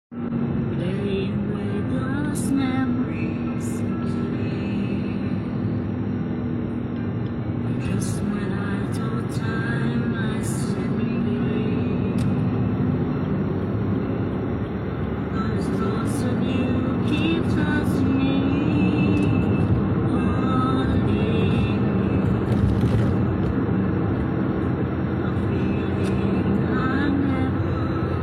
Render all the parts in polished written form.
Playing with those memories again. Just when I told time I said believe. Those thoughts of you keep touching me. Wanting a feeling I never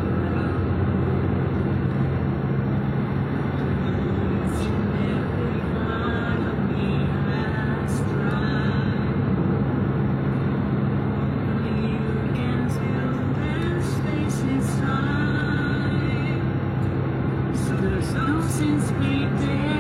felt. In every part of me has tried. Only you can fill that space inside. So there's no sense waiting.